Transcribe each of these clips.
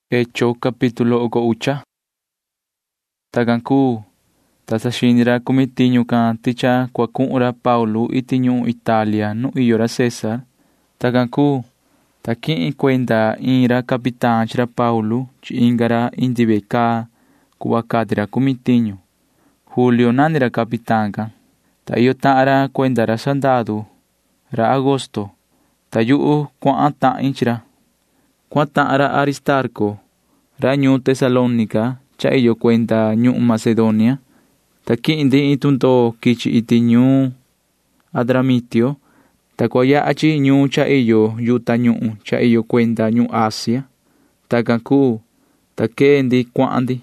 Hecho capítulo ucha. Taganku tasashinira kumitiño kan ticha kuakunra Paulo itiño Italia no iyora César. Taganku takin cuenta ira capitán chira Paulo chingara indibeka kuakadira kumitiño. Julio nanira capitán kan. Tayo tara cuendara sandado ra agosto. Tayu kuanta inchira. Kuanta ara Aristarco ra ñu Tesalónica cha iyo cuenta ñu Macedonia. Takindi itunto kichi iti ñu Adramitio. Takwaya achi ñu cha iyo yuta ñu cha iyo cuenta ñu Asia. Takanku takendi kuandi.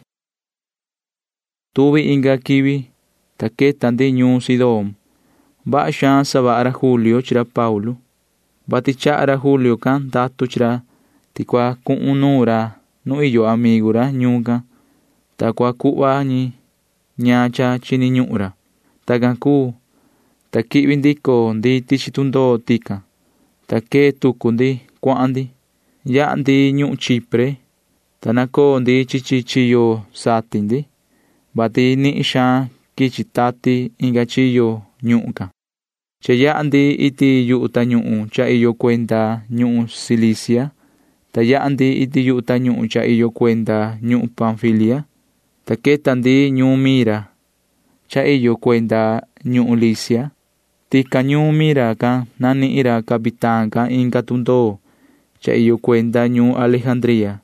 Tuvi inga kiwi taketandi ñu Sidón. Ba shan sabara Julio chira Paulo. Baticha ara Julio kan datu chira tikwa kunura no iyo amigura nyuga takwa kuwa ni nyacha chini nyura taganku takibindiko ndi tichitundo tika take tukundi kwandi ya ndi nyu Chipre tanako ndi chichichiyo satindi bati ni isha kichitati ingachiyo nyuka cheya ndi iti yuta nyu cha iyo cuenta nyu Cilicia. Tayandi iti yuta ñu cha iyo cuenta ñu Panfilia. Taketandi ñu Mira cha iyo cuenta ñu Licia. Tika ñu Mira kan nani ira capitán kan inka tundo cha iyo cuenta ñu Alejandría.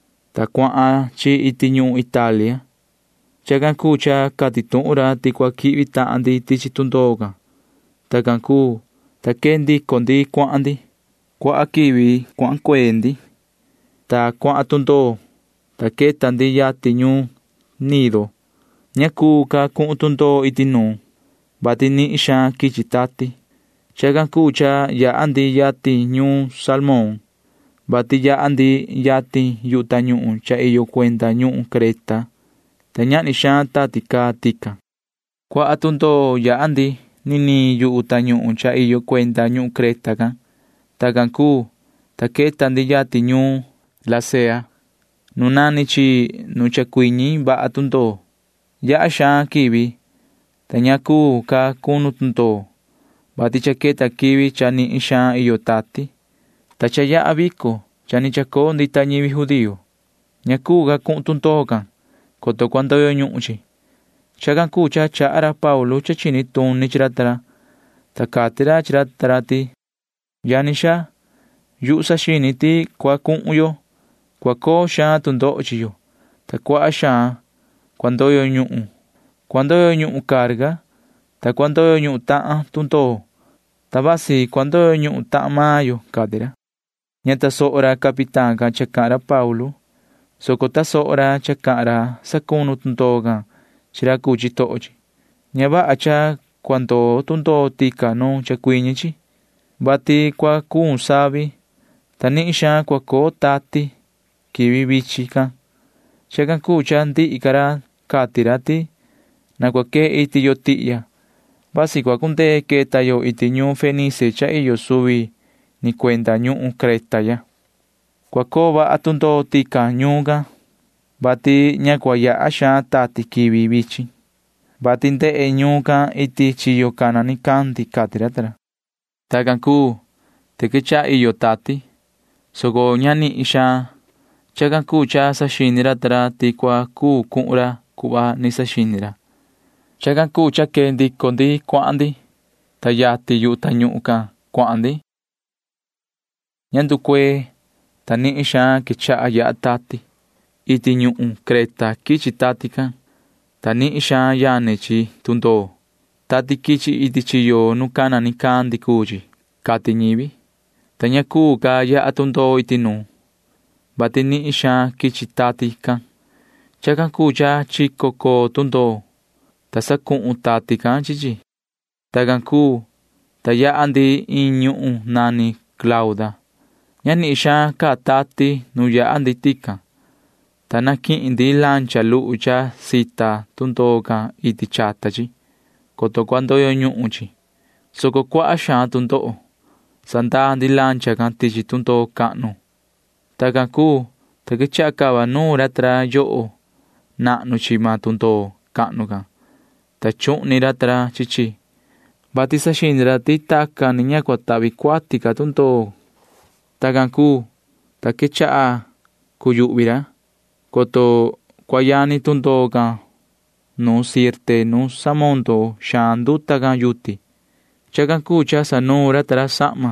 Takwaa chi iti ñu Italia. Chaganku cha katitura tikwa kibita andi tichi tundo kan. Taganku takendi kondi kwandi. Kwa akibi kwan kwendi. Ta kwa atundo taketandi yati ñu Nido nyaku ka kuntundo itinu batini isha kichitati chaganku cha ya andi yati ñu Salmón bati ya andi yati yuta ñu cha iyo cuenta ñu Creta tañan isha tatika tika kwa atundo ya andi nini yuta ñu cha iyo cuenta ñu Creta kan taganku taketandi yati ñu Lasea nunani chi nuchakuini ba atundo ya asha kibi tanyaku ka kunutunto bati chaketa kibi chani isha iyotati tachaya abiko chani chako nditañibi judío nyaku ga kuntunto kan koto cuando yo nyuchi chaganku cha chara Paulo chachini tuni chiratara takatira chiratarati yanisha yusa shiniti kwa kunyo Kwako sha tundo chiyo. Takwa sha cuando yo ñu carga. Ta cuando yo ñu ta tundo. Tabasi cuando yo ñu ta mayo kadira. Nyata soora capitán kan chakara Paulo. Sokota soora chakara sakunu tundo kan chirakuchi tochi. Nyaba acha cuando tundo tika no chakuinichi. Bati kwa kun sabi. Tani isha kwako tati. Kibi bichika chaganku chanti ikara katirati na kwake iti yotiya basi kwakunte keta yo iti ñu Fenice cha iyo subi ni cuenta ñu Creta ya kwako ba atundo tika ñuga bati ñakwaya asha tati kibi bichi bati nte ñuga iti chiyo kanani kanti katiratara taganku tekecha iyo tati sogo ñani isha chaganku cha sashinira tara tikwa ku kunra kuba ni sashinira chaganku cha kendi kondi kwandi tayati yuta nyuka kwandi nyandukwe tani isha kicha aya tati iti nyu Creta kichi tatika tani isha yane chi tundo tati kichi iti chiyo nukana ni kandi kuji kati nyibi tanyaku ka ya atundo iti nu batini isha kichitati kan chaganku cha chiko ko tundo tasakun utati kan chichi taganku taya andi inyu nani Clauda yani isha ka tati nuya andi tika tanaki indi lancha lucha sita tundo kan iti chata chi koto cuando yo nyuchi soko kwa asha tundo santa andi lancha kan tichi tundo kanu Taganku ta kicha'a kava nuu ra tra yo'o na'nu chi ma tundo ka'nu kan ta chu'ni ra tra chichi vati saxini ra ti taka ni ña kuatavi kuati ka tundo takan kuu ta kicha'a kuyu'vi ra koto kuayani tundo kan nu sirte nu samondo xaan nduta kan yuti chakan kuu cha sanuu ra tra sa'ma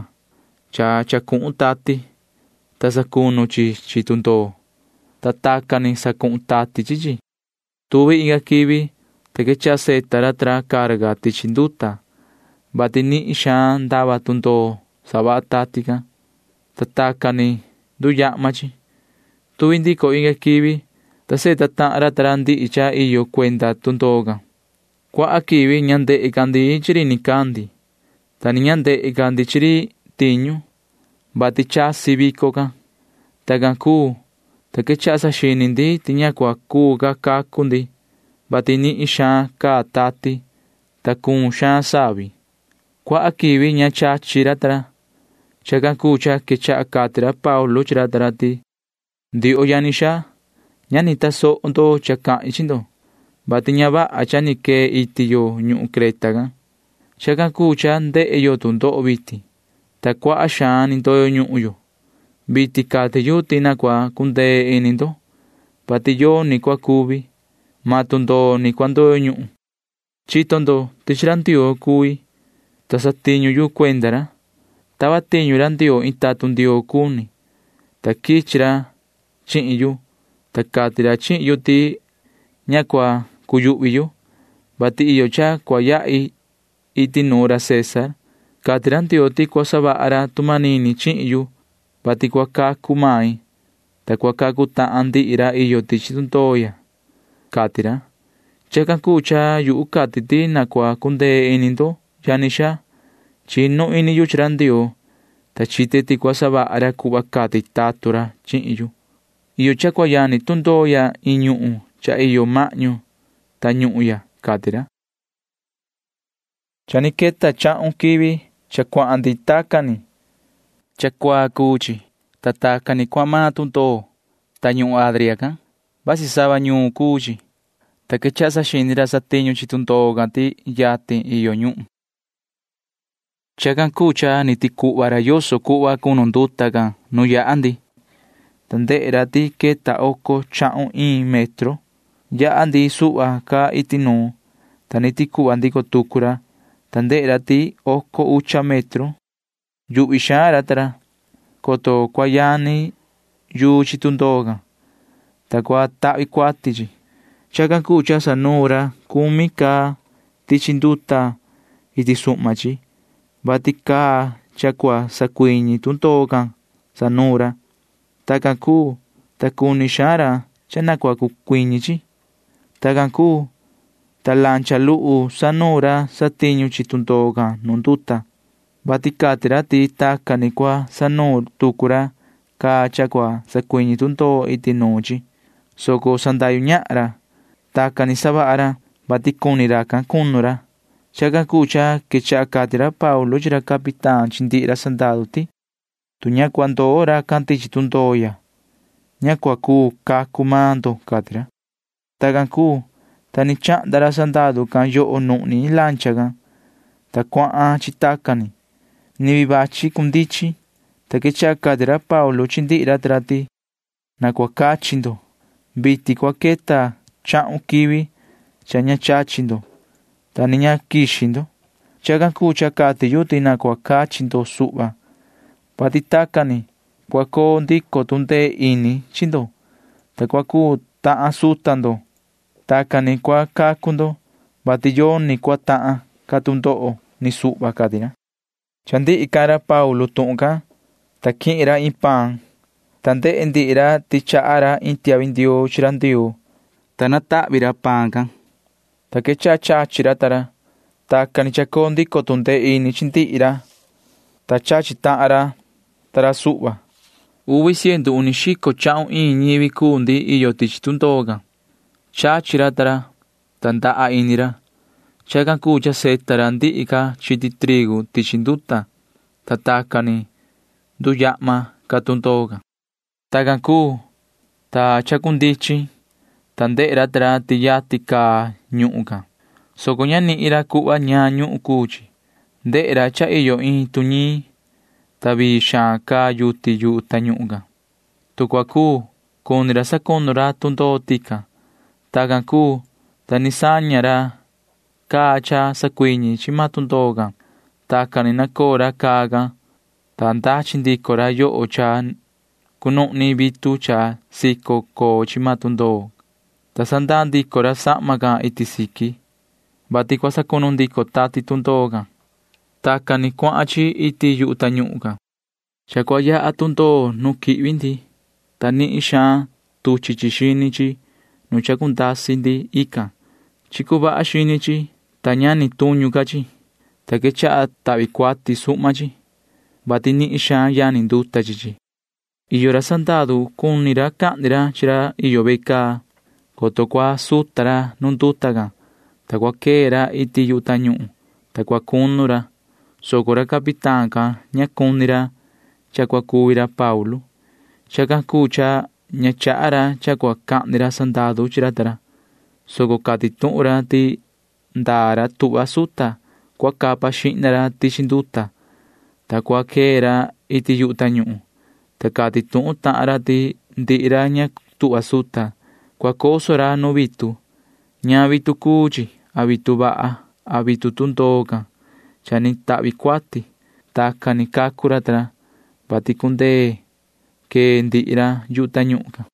cha ku'un tati ta sakunu chi tundo ta takani saku'un tati chichi tuvi inka kivi ta kicha'a seta ra tra karga tichi nduta vati ni'i xaan ndava tundo sava'a tati kan ta takani nduya'ma chi tuvi ndiko inka kivi ta seta ta'an ra tra ndi'i cha iyo kuenda tundo kan kua'a kivi ña nde'e kandi chiri nikandi ta ni ña nde'e kandi chiri tiñu vati chasi viko kan takan kuu ta kicha'a saxini ndi ti ña kuu ka kaku ndi vati ni'i xaan kaa tati ta kuun xaan savi kua'a kivi ña chachi ra tra chakan kuu cha kicha'a kati ra Paulo chi ra tra ti ndi'o yani xaa ña ni taso'o ndo cha ka'in chi ndo vati ña va'a cha ni kee iti yo ñu'u Creta kan chakan kuu cha nde'e yo tundo'o viti ta kua'a xaan ni ndoyo ñu'u yo viti kati yuti na kua kundee ini ndo vati yo ni kua kuvi ma tundo ni kua ndoyo ñu'u chito ndo tichi ra Ndioo kui ta satiñu yu kuenda ra tava tiñu ra Ndioo in tatu Ndioo kuni ta kichi ra chi'in yu ta kati ra chi'in yu ti ña kua kuyu'vi yu vati iyo cha kua ya'i iti nuu ra César kati ra Ndioo ti kua sava'a ra tumanini chi'in yu vati kua kaku mai ta kua kaku ta'an ndi'i ra iyo tichi tundo ya kati ra chakan kuu cha yu'u kati ti na kua kundee ini ndo yani xaa chinu ini yu chi ra Ndioo ta chite ti kua sava'a ra ku'va kati tatu ra chi'in yu iyo cha kua yani tundo ya in ñu'u cha iyo ma'ñu ta ñu'u ya kati ra cha ni keta cha'un kivi cha kua'an ndi takani cha kua kuu chi ta takani kua'an maa tundo ta ñu'u Adria kan vasi sava ñuu kuu chi ta kicha'a saxini ra satiñu chi tundo kan ti yatin iyo ñu'u chakan kuu cha ni tiku'va ra yoso ku'va kunu nduta kan nu ya'a ndi ta nde'e ra ti keta oko cha'un in metro ya'a ndi su'va ka iti nuu ta ni tiku'va ndiko tuku ra ta nde'e ra ti oko ucha metro yu'vi xaan ra tra koto kua yani yu chi tundo kan ta kua ta'vi kuati chi chakan kuu cha sanuu ra kumi ka tichi nduta iti su'ma chi vati kaa cha kua sakuiñi tundo kan sanuu ra takan kuu ta kuni xaan ra cha na kua kukuiñi chi takan kuu ta lancha lu'u sanuu ra satiñu chi tundo kan nu nduta vati kati ra ti takani kua sanuu tuku ra kaa cha kua sakuiñi tundo iti nuu chi soko sandayu ña'a ra takani sava'a ra vati kuni ra kan kunu ra chakan kuu cha kicha'a kati ra Paulo chi ra capitán chi ndi'i ra sandadu ti tu ña kua ndoo ra kan tichi tundo ya ña kua kuu kaku maa ndo kati ra takan kuu ta ni cha'nda ra sandadu kan yo'o nu'ni lancha kan ta kua'an chi takani ni vivachi kundichi ta kicha'a kati ra Paulo chi ndi'i ra tra ti na kua kachi ndo viti kua keta cha'un kivi cha ña chachi ndo ta ni ña kixi ndo chakan kuu cha kati yu ti na kua kachi ndo su'va vati takani kua koo ndiko tundee ini chi ndo ta kua kuu ta'an suta ndo takani kua kaku ndo vati yo ni kua ta'an ka tundo'o ni su'va kati ra cha ndi'i ka ra Paulo tu'un kan ta ki'in ra in pan ta nde'e ndi'i ra ti cha'a ra in tiavi Ndioo chi ra Ndioo ta nata'vi ra pan kan ta kicha'a chachi ra ta ra takani cha koo ndiko tundee ini chi ndi'i ra ta chachi ta'an ra ta ra su'va uvi 160 cha'un in ñivi kuu ndi iyo tichi tundo kan chachi ra ta ra ta nda'a ini ra chakan kuu cha seta ra ndi'i ka chiti trigu tichi nduta ta takani nduya'ma ka tundo kan takan kuu Ta chakundichin ta nde'e ra ta ra tiyati kaa ñu'u can. Soko ña ni'i ra ku'va ñaa ñu'u kuu chi. Nde'e ra cha iyo in tuñii ta vii xaan kaa yuti yu'u tañu'u can. Tu kua kuu kuni ra sakunu ra tundoo tikan. Takan kuu ta ni saña ra kaa cha sakuiñi chi ma tundoo can. Takan ni nakoo ra kaa can. Ta ndachi ndiko ra yo'o cha kunu'ni vitu cha siko koo chi ma tundoo. Ta sandaa ndiko ra sa'ma can iti siki. Vati kua sakunu ndiko tati tundoo can. Takan ni kua'an chi iti yu'u tañu'u can. Cha kua ya'a tundoo nu ki'vi ndi. Ta ni'i xaan tuchi chi xini chi nu chakundasi ndi ikan. Chiku va'a xini chi ta ñani tuñu ka chi. Ta kecha'a ta'vi kuati su'ma chi. Vati ni'i xaan yani nduta chi. Iyo ra sandadu kuni ra ka'ni ra chi ra iyo vekaa. Koto kua suta ra nu nduta can. Ta kua kee ra iti yu'u tañu'u. Ta kua kunu ra. Soko ra capitán can ña kuni ra cha kua kuvi ra Paulo. Chakan kuu cha ña cha'a ra cha kua ka'ni ra sandadu chi ra ta ra. Soko kati tu'un ra ti ndaa ra tu'va suta kua kapa xi'na ra tichi nduta. Ta kua kee ra iti yu'u tañu'u. Ta kati tu'un ta'an ra ti ndi'i ra ña tu'va suta kua koso ra nu vitu. Ñaa vitu kuu chi. A vitu va'a. A vitu tundoo can. Cha ni ta'vi kuati. Takan ni kaku ra ta ra. Vati kundee kee ndi'i ra yu'u tañu'u can.